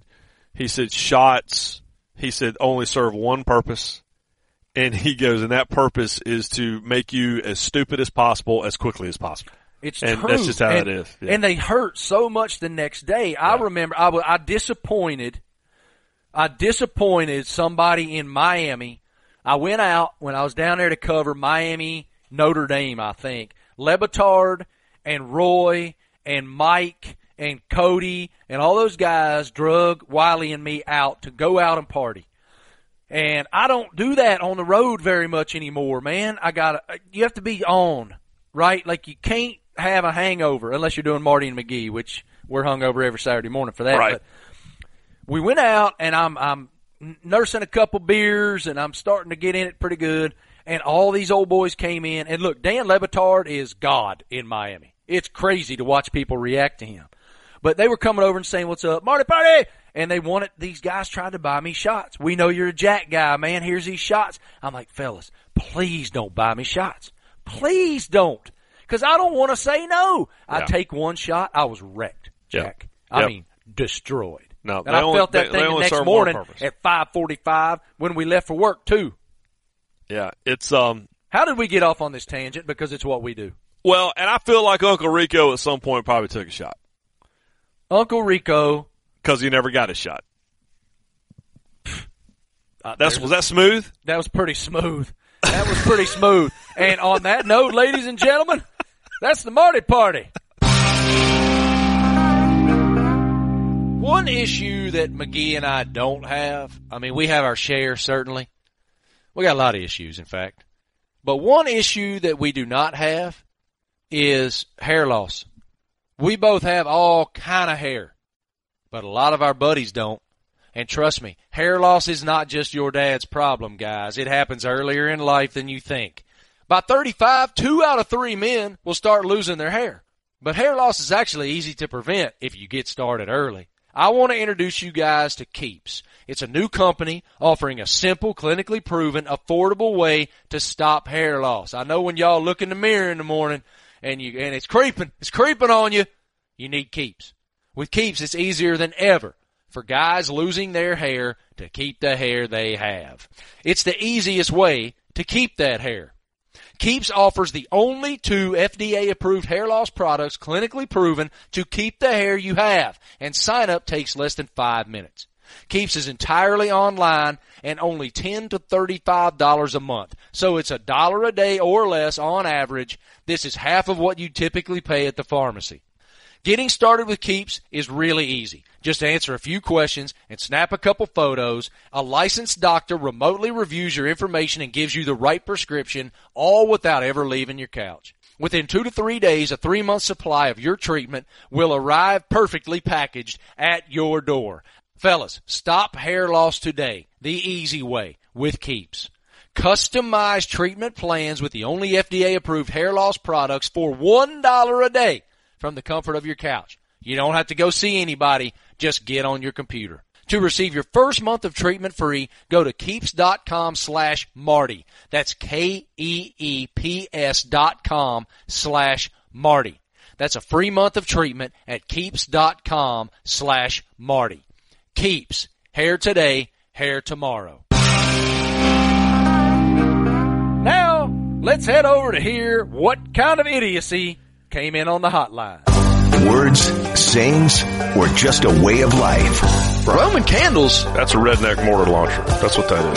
shots, only serve one purpose. And he goes, and that purpose is to make you as stupid as possible as quickly as possible. It's and true. That's just how it is. Yeah. And they hurt so much the next day. Yeah. I remember I disappointed somebody in Miami. I went out when I was down there to cover Miami, Notre Dame, I think. Le Batard and Roy and Mike and Cody and all those guys drug Wiley and me out to go out and party. And I don't do that on the road very much anymore, man. You have to be on, right? Like, you can't have a hangover unless you're doing Marty and McGee, which we're hungover every Saturday morning for that. Right. But we went out, and I'm nursing a couple beers, and I'm starting to get in it pretty good. And all these old boys came in. And look, Dan Le Batard is God in Miami. It's crazy to watch people react to him. But they were coming over and saying, what's up, Marty Party? And these guys tried to buy me shots. We know you're a Jack guy, man. Here's these shots. I'm like, fellas, please don't buy me shots. Please don't. Because I don't want to say no. I take one shot. I was wrecked, Jack. Yep. I mean, destroyed. No, and I felt that thing the next morning at 5:45 when we left for work, too. Yeah, it's How did we get off on this tangent? Because it's what we do. Well, and I feel like Uncle Rico at some point probably took a shot. Uncle Rico. Because he never got a shot. Was that smooth? That was pretty smooth. That was pretty smooth. And on that note, ladies and gentlemen, that's the Marty Party. One issue that McGee and I don't have, I mean, we have our share, certainly. We got a lot of issues, in fact. But one issue that we do not have is hair loss. We both have all kind of hair, but a lot of our buddies don't. And trust me, hair loss is not just your dad's problem, guys. It happens earlier in life than you think. By 35, 2 out of 3 men will start losing their hair. But hair loss is actually easy to prevent if you get started early. I want to introduce you guys to Keeps. It's a new company offering a simple, clinically proven, affordable way to stop hair loss. I know when y'all look in the mirror in the morning and it's creeping on you, you need Keeps. With Keeps, it's easier than ever for guys losing their hair to keep the hair they have. It's the easiest way to keep that hair. Keeps offers the only 2 FDA-approved hair loss products clinically proven to keep the hair you have, and sign-up takes less than 5 minutes. Keeps is entirely online and only $10 to $35 a month, so it's $1 a day or less on average. This is half of what you typically pay at the pharmacy. Getting started with Keeps is really easy. Just answer a few questions and snap a couple photos. A licensed doctor remotely reviews your information and gives you the right prescription, all without ever leaving your couch. Within 2 to 3 days, a 3-month supply of your treatment will arrive perfectly packaged at your door. Fellas, stop hair loss today, the easy way, with Keeps. Customized treatment plans with the only FDA-approved hair loss products for $1 a day. From the comfort of your couch. You don't have to go see anybody. Just get on your computer. To receive your first month of treatment free, go to Keeps.com/Marty. That's KEEPS.com/Marty. That's a free month of treatment at Keeps.com/Marty. Keeps. Hair today, hair tomorrow. Now, let's head over to hear what kind of idiocy came in on the hotline. Words, sayings, or just a way of life. Roman candles. That's a redneck mortar launcher. That's what that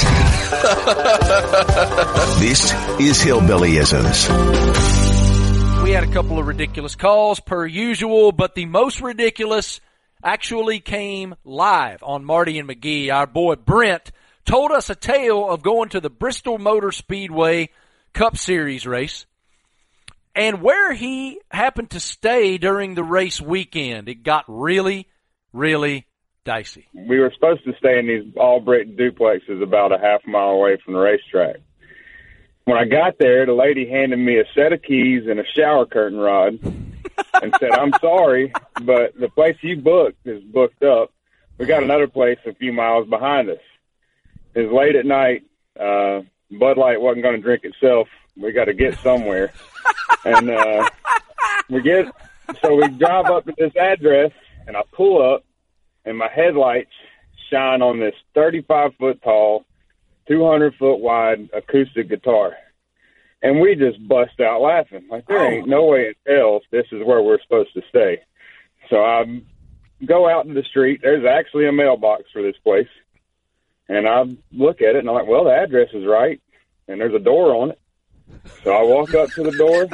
is. This is Hillbillyisms. We had a couple of ridiculous calls per usual, but the most ridiculous actually came live on Marty and McGee. Our boy Brent told us a tale of going to the Bristol Motor Speedway Cup Series race and where he happened to stay during the race weekend. It got really, really dicey. We were supposed to stay in these all-brick duplexes about a half mile away from the racetrack. When I got there, the lady handed me a set of keys and a shower curtain rod and said, "I'm sorry, but the place you booked is booked up. We got another place a few miles behind us." It was late at night. Bud Light wasn't going to drink itself. We got to get somewhere. And we drive up to this address, and I pull up, and my headlights shine on this 35-foot tall, 200-foot wide acoustic guitar. And we just bust out laughing. Like, there ain't no way in hell this is where we're supposed to stay. So I go out in the street. There's actually a mailbox for this place. And I look at it, and I'm like, well, the address is right, and there's a door on it. So I walk up to the door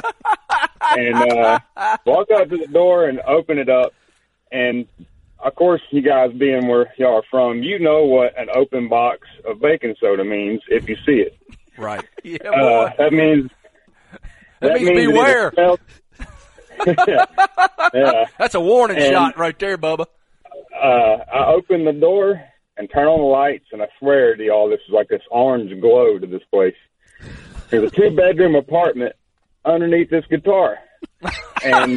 and open it up. And, of course, you guys being where y'all are from, you know what an open box of baking soda means if you see it. Right. Yeah, that means beware. Yeah. That's a warning shot right there, Bubba. I open the door and turn on the lights, and I swear to y'all, this is like this orange glow to this place. There's a 2-bedroom apartment underneath this guitar, and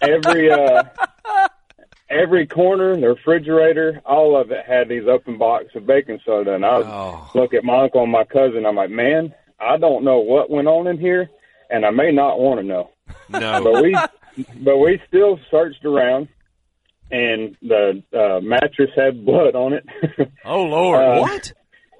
every corner, the refrigerator, all of it had these open boxes of baking soda. And I look at my uncle and my cousin. I'm like, man, I don't know what went on in here, and I may not want to know. No, but we still searched around, and the mattress had blood on it. Oh Lord, what?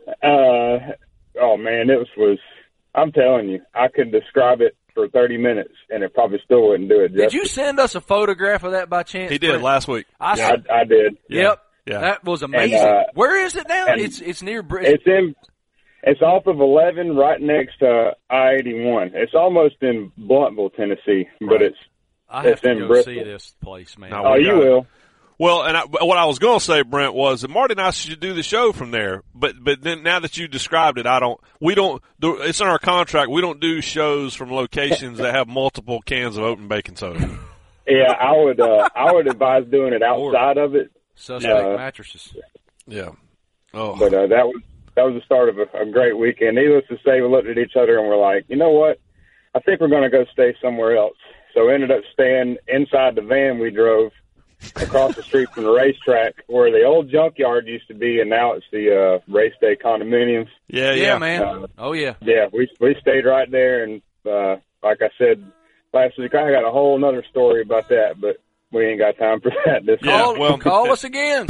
Oh man, it was. I'm telling you, I could describe it for 30 minutes, and it probably still wouldn't do it justice. Did you send us a photograph of that by chance? He did last week. I did. Yep. Yeah. That was amazing. And, where is it now? It's near Bristol. It's off of 11 right next to I-81. It's almost in Blountville, Tennessee, but it's I have to in go Bristol. see this place, man. You will. Well, and what I was going to say, Brent, was that Marty and I should do the show from there. But then now that you described it, it's in our contract. We don't do shows from locations that have multiple cans of open baking soda. Yeah, I would advise doing it outside of it. Suspect mattresses. Yeah. Oh. But that was the start of a great weekend. Needless to say, we looked at each other and we're like, you know what? I think we're going to go stay somewhere else. So we ended up staying inside the van we drove across the street from the racetrack where the old junkyard used to be, and now it's the race day condominiums. Yeah, man. Oh, yeah. Yeah, we stayed right there, and like I said last week, I got a whole other story about that, but we ain't got time for that this time. Call us again.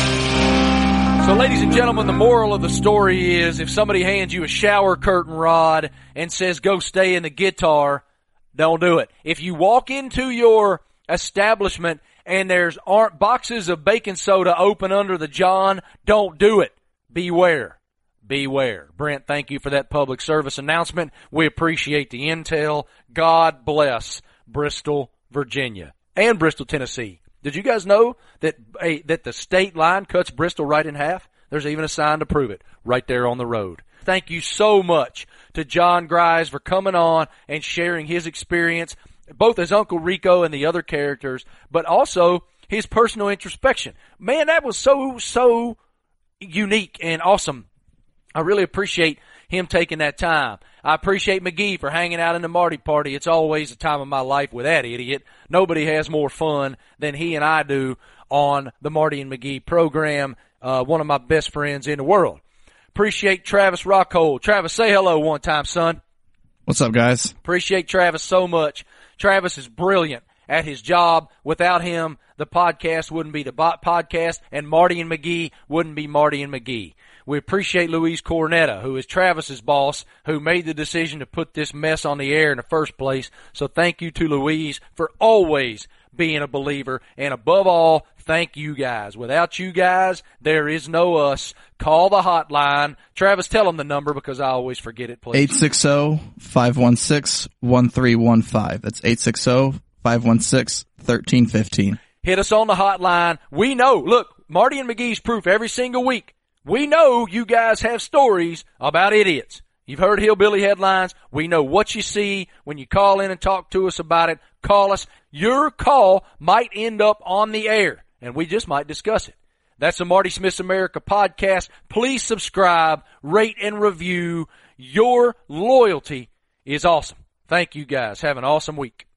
So, ladies and gentlemen, the moral of the story is if somebody hands you a shower curtain rod and says go stay in the guitar, don't do it. If you walk into your establishment and aren't boxes of baking soda open under the john, don't do it. Beware. Beware. Brent, thank you for that public service announcement. We appreciate the intel. God bless Bristol, Virginia, and Bristol, Tennessee. Did you guys know that the state line cuts Bristol right in half? There's even a sign to prove it right there on the road. Thank you so much to John Grice for coming on and sharing his experience, both as Uncle Rico and the other characters, but also his personal introspection. Man, that was so unique and awesome. I really appreciate him taking that time. I appreciate McGee for hanging out in the Marty party. It's always a time of my life with that idiot. Nobody has more fun than he and I do on the Marty and McGee program. One of my best friends in the world. Appreciate Travis Rockhold. Travis, say hello one time, son. What's up, guys? Appreciate Travis so much. Travis is brilliant at his job. Without him, the podcast wouldn't be the podcast, and Marty and McGee wouldn't be Marty and McGee. We appreciate Louise Cornetta, who is Travis's boss, who made the decision to put this mess on the air in the first place. So thank you to Louise for always being a believer. And above all, thank you guys. Without you guys, there is no us. Call the hotline. Travis, tell them the number because I always forget it, please. 860-516-1315. That's 860-516-1315. Hit us on the hotline. We know. Look, Marty and McGee's proof every single week. We know you guys have stories about idiots. You've heard hillbilly headlines. We know what you see when you call in and talk to us about it. Call us. Your call might end up on the air, and we just might discuss it. That's the Marty Smith's America podcast. Please subscribe, rate, and review. Your loyalty is awesome. Thank you, guys. Have an awesome week.